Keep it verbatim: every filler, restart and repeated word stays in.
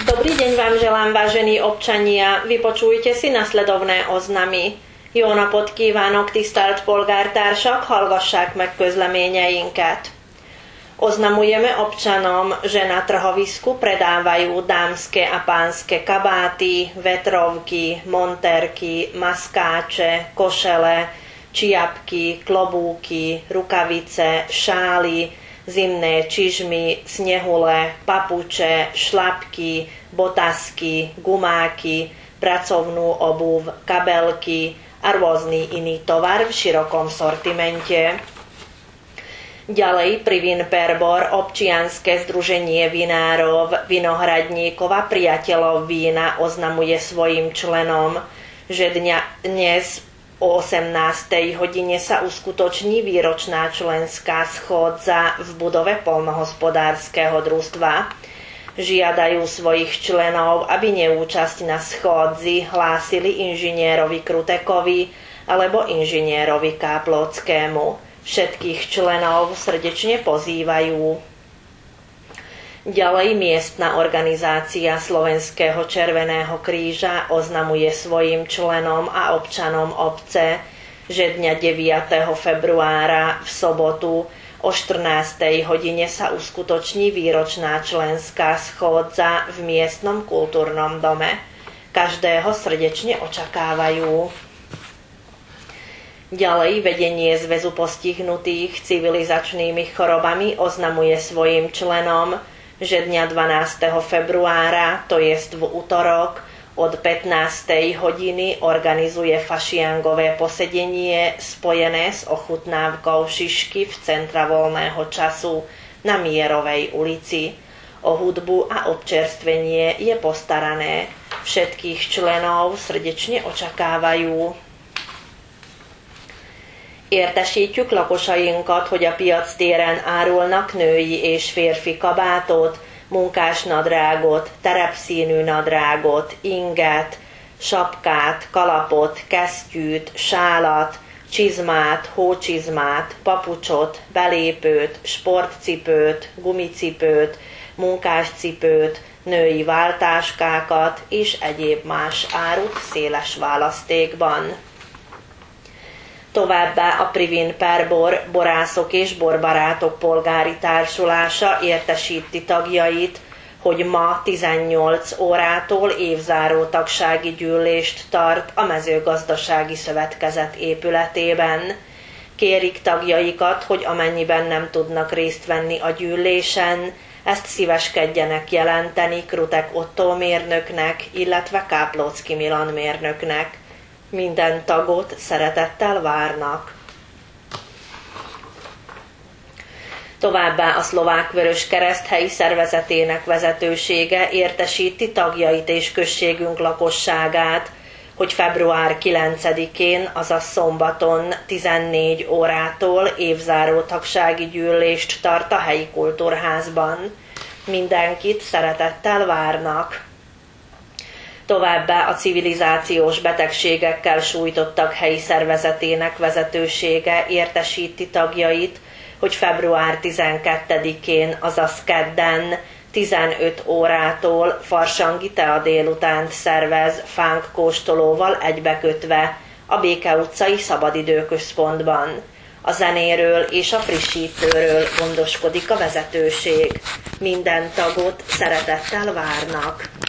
Dobrý deň vám želám, vážení občania. Vypočujte si nasledovné oznamy. Jó napot kívánok, tisztelt polgártársak, hallgassák meg közleményeinket. Oznamujeme občanom, že na trhovisku predávajú dámske a pánske kabáty, vetrovky, monterky, maskáče, košele, čiapky, klobúky, rukavice, šály, zimné čižmy, snehule, papuče, šlapky, botasky, gumáky, pracovnú obuv, kabelky a rôzny iný tovar v širokom sortimente. Ďalej pri Vinperbor občianske združenie vinárov, vinohradníkov a priateľov vína oznamuje svojim členom, že dňa, dnes o osemnástej hodine sa uskutoční výročná členská schôdza v budove poľnohospodárskeho družstva. Žiadajú svojich členov, aby neúčasť na schôdzi hlásili inžinierovi Krutekovi alebo inžinierovi Káplockému. Všetkých členov srdečne pozývajú. Ďalej miestna organizácia Slovenského Červeného kríža oznamuje svojim členom a občanom obce, že dňa deviateho februára v sobotu o štrnástej hodine sa uskutoční výročná členská schôdza v miestnom kultúrnom dome. Každého srdečne očakávajú. Ďalej vedenie Zväzu postihnutých civilizačnými chorobami oznamuje svojim členom, že dňa dvanásteho februára, to jest v utorok, od pätnástej hodiny organizuje fašiangové posedenie spojené s ochutnávkou šišky v centra voľného času na Mierovej ulici. O hudbu a občerstvenie je postarané. Všetkých členov srdečne očakávajú. Értesítjük lakosainkat, hogy a piactéren árulnak női és férfi kabátot, munkásnadrágot, terepszínű nadrágot, inget, sapkát, kalapot, kesztyűt, sálat, csizmát, hócsizmát, papucsot, belépőt, sportcipőt, gumicipőt, munkáscipőt, női váltáskákat és egyéb más árut széles választékban. Továbbá a Privin Perbor borászok és borbarátok polgári társulása értesíti tagjait, hogy ma tizennyolc órától évzáró tagsági gyűlést tart a mezőgazdasági szövetkezet épületében. Kérik tagjaikat, hogy amennyiben nem tudnak részt venni a gyűlésen, ezt szíveskedjenek jelenteni Krutek Ottó mérnöknek, illetve Káplocki Milan mérnöknek. Minden tagot szeretettel várnak. Továbbá a Szlovák Vöröskereszt helyi szervezetének vezetősége értesíti tagjait és községünk lakosságát, hogy február kilencedikén, azaz szombaton tizennégy órától évzáró tagsági gyűlést tart a helyi kultúrházban. Mindenkit szeretettel várnak. Továbbá a civilizációs betegségekkel sújtottak helyi szervezetének vezetősége értesíti tagjait, hogy február tizenkettedikén, azaz kedden, tizenöt órától farsangi tea délutánt szervez fánkkóstolóval egybekötve a Béke utcai szabadidőközpontban. A zenéről és a frissítőről gondoskodik a vezetőség. Minden tagot szeretettel várnak.